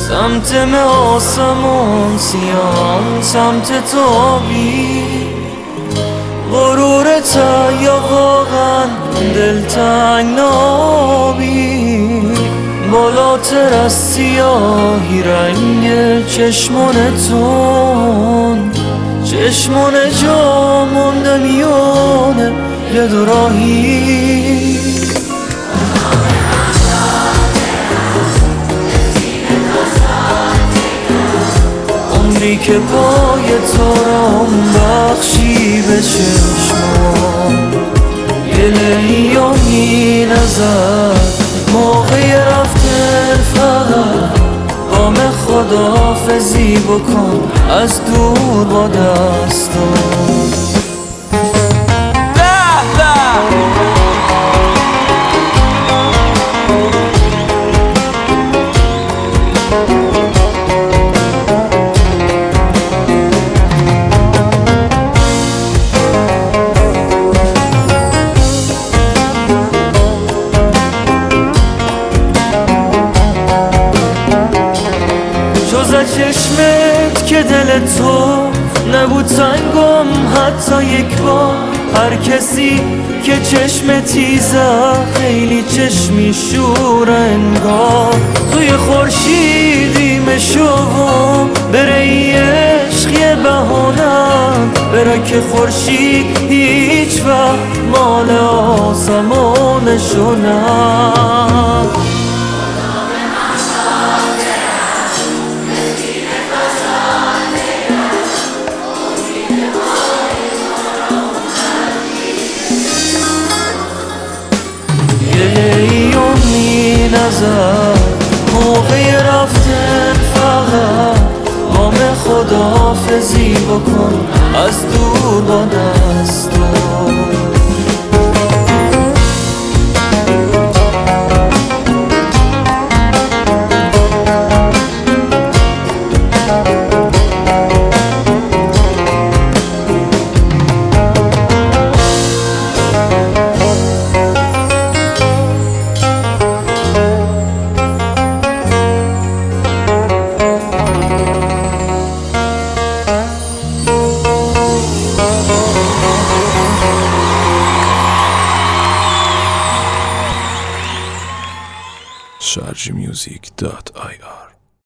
سمت آسمون سیاه، سمت تابی غرورت یا واقعا دلتنگ نابی بالاتر از سیاهی رنگ چشمانتون چشمان جا مونده میونه یه دوراهی عمری که پای تارم بخشی به چشمان گلهی و می نزد موقع رفتن فقط قام خداحافظی بکن از دور با دستان چشمت که دل تو نبود تنگم حتی یک بار هر کسی که چشم تیزه خیلی چشمی شور انگار توی خورشیدی مشوم بره عشق یه بهانم بره که خورشید هیچ وقت مال آسمانشو نه موقع رفتن فقط قام خداحافظی بکن از دور با دستان sharjmusic.ir